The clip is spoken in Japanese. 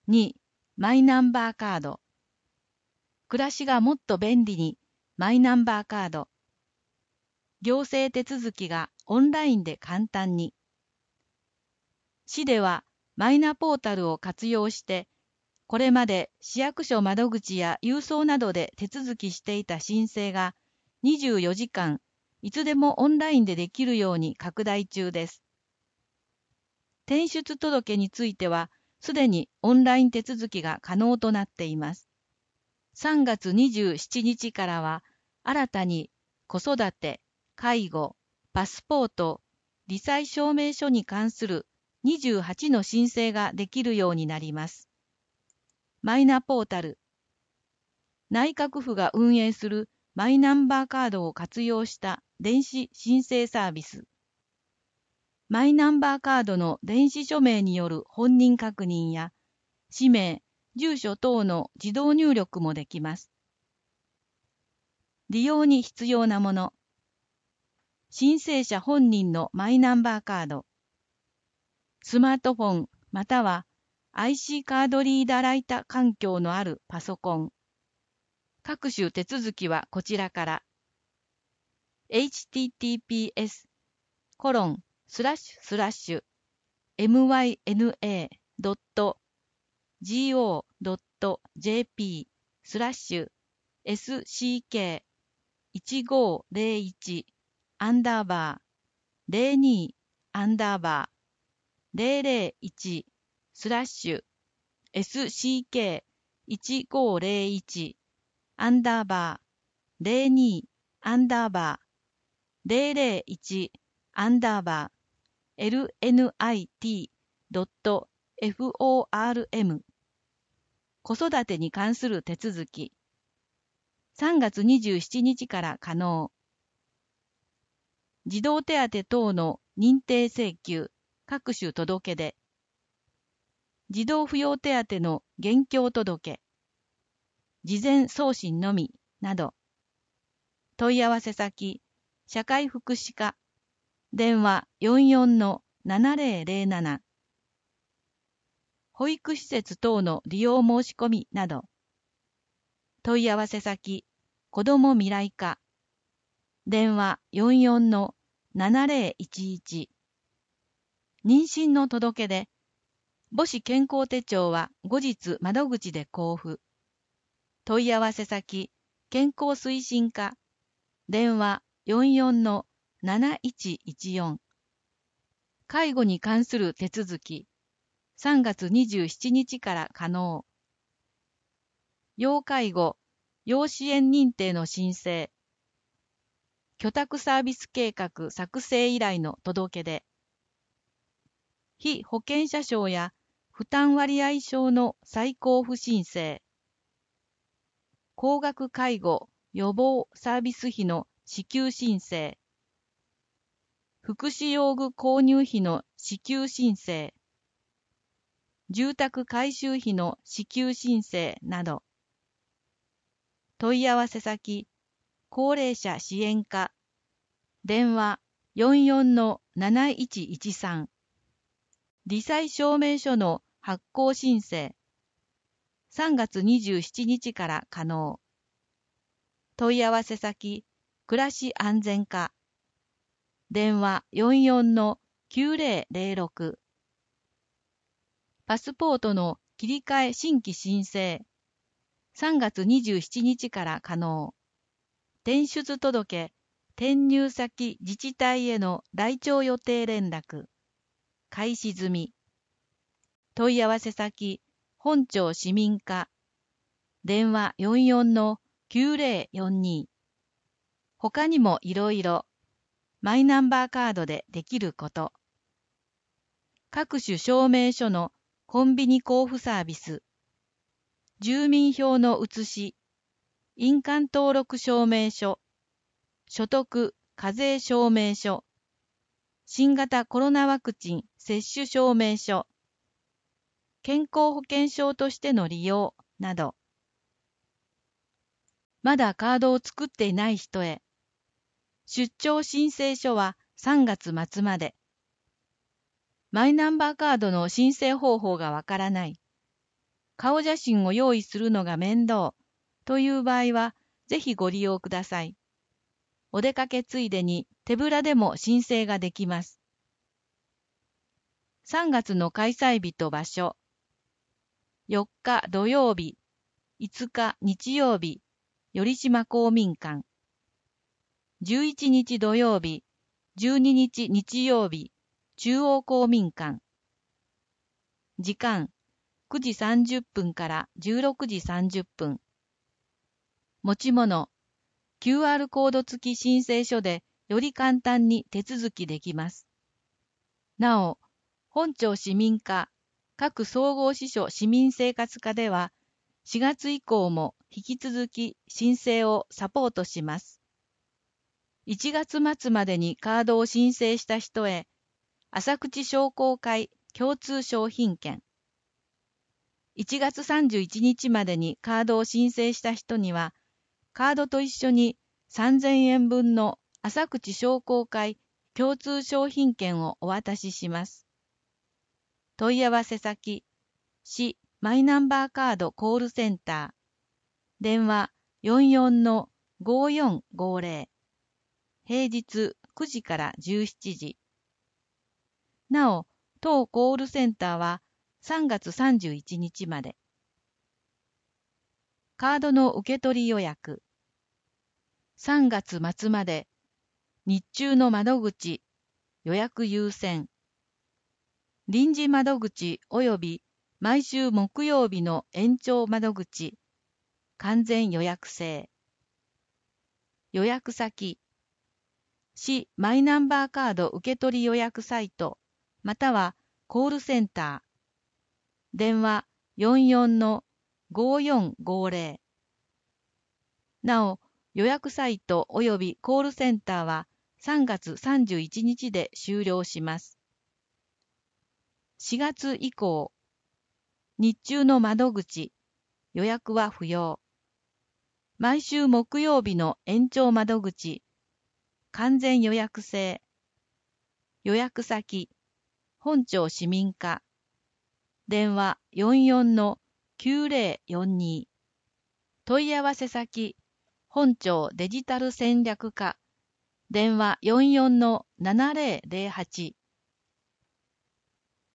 2、マイナンバーカード。暮らしがもっと便利に、マイナンバーカード。行政手続きがオンラインで簡単に。市ではマイナポータルを活用して、これまで市役所窓口や郵送などで手続きしていた申請が24時間、いつでもオンラインでできるように拡大中です。転出届については、すでにオンライン手続きが可能となっています。3月27日からは、新たに子育て、介護、パスポート、罹災証明書に関する28の申請ができるようになります。マイナポータル。内閣府が運営するマイナンバーカードを活用した電子申請サービス。マイナンバーカードの電子署名による本人確認や、氏名、住所等の自動入力もできます。利用に必要なもの。申請者本人のマイナンバーカード。スマートフォンまたは IC カードリーダーライタ環境のあるパソコン。各種手続きはこちらから。SCK-15001-001-LNIT.FORM 子育てに関する手続き。3月27日から可能。児童手当等の認定請求、各種届出。児童扶養手当の現況届。事前送信のみ、など。問い合わせ先、社会福祉課。電話44-7007。保育施設等の利用申し込みなど。問い合わせ先、子ども未来課。電話44-7011。妊娠の届け出。母子健康手帳は後日窓口で交付。問い合わせ先、健康推進課。電話44-7114。介護に関する手続き。3月27日から可能。要介護、要支援認定の申請。居宅サービス計画作成依頼の届け出。被保険者証や負担割合証の再交付申請。高額介護予防サービス費の支給申請。福祉用具購入費の支給申請。住宅改修費の支給申請など。問い合わせ先、高齢者支援課。電話44-7113。罹災証明書の発行申請。3月27日から可能。問い合わせ先、暮らし安全課。電話44-9006。パスポートの切り替え新規申請。3月27日から可能。転出届、転入先自治体への来庁予定連絡。開始済み。問い合わせ先、本庁市民課。電話44-9042。他にもいろいろ、マイナンバーカードでできること。各種証明書のコンビニ交付サービス。住民票の写し。印鑑登録証明書。所得課税証明書。新型コロナワクチン接種証明書。健康保険証としての利用など。まだカードを作っていない人へ。出張申請書は3月末まで。マイナンバーカードの申請方法がわからない。 顔写真を用意するのが面倒という場合は、ぜひご利用ください。お出かけついでに手ぶらでも申請ができます。3月の開催日と場所。4日土曜日、5日日曜日、頼島公民館。11日土曜日、12日日曜日、中央公民館。時間、9時30分から16時30分。持ち物、QR コード付き申請書でより簡単に手続きできます。なお、本庁市民課、各総合支所市民生活課では、4月以降も引き続き申請をサポートします。1月末までにカードを申請した人へ、浅口商工会共通商品券。1月31日までにカードを申請した人には、カードと一緒に3000円分の浅口商工会共通商品券をお渡しします。問い合わせ先、市マイナンバーカードコールセンター。電話44-5450。平日9時から17時。なお、当コールセンターは3月31日まで。カードの受け取り予約。3月末まで、日中の窓口、予約優先。臨時窓口及び毎週木曜日の延長窓口、完全予約制。予約先、市マイナンバーカード受取予約サイト、またはコールセンター。電話44-5450。なお、予約サイト及びコールセンターは3月31日で終了します。4月以降、日中の窓口、予約は不要。毎週木曜日の延長窓口、完全予約制。予約先、本庁市民課。電話44-9042。問い合わせ先、本庁デジタル戦略課。電話44-7008。